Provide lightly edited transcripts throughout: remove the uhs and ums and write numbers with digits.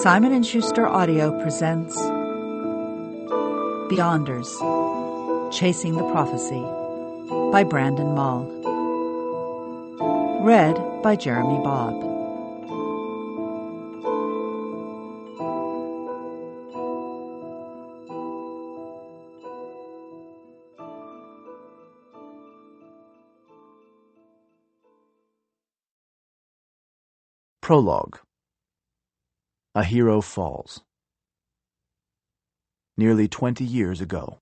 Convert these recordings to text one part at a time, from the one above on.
Simon & Schuster Audio presents Beyonders, Chasing the Prophecy by Brandon Mull. Read by Jeremy Bobb. Prologue. A Hero Falls. Nearly 20 years ago.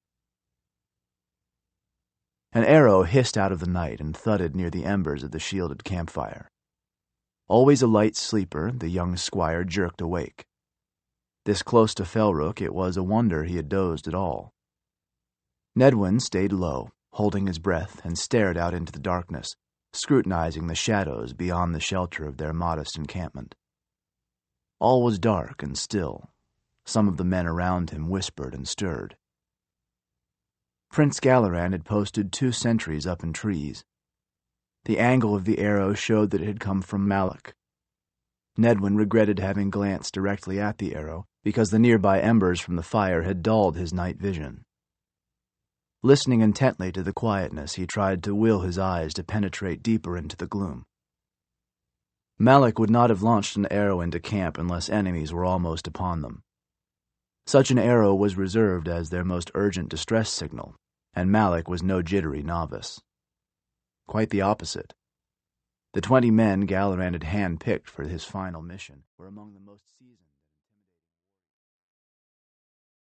An arrow hissed out of the night and thudded near the embers of the shielded campfire. Always a light sleeper, the young squire jerked awake. This close to Felrook, it was a wonder he had dozed at all. Nedwin stayed low, holding his breath, and stared out into the darkness, scrutinizing the shadows beyond the shelter of their modest encampment. All was dark and still. Some of the men around him whispered and stirred. Prince Galaran had posted 2 sentries up in trees. The angle of the arrow showed that it had come from Malak. Nedwin regretted having glanced directly at the arrow, because the nearby embers from the fire had dulled his night vision. Listening intently to the quietness, he tried to will his eyes to penetrate deeper into the gloom. Malak would not have launched an arrow into camp unless enemies were almost upon them. Such an arrow was reserved as their most urgent distress signal, and Malak was no jittery novice. Quite the opposite. The 20 men Galaran had hand-picked for his final mission were among the most seasoned.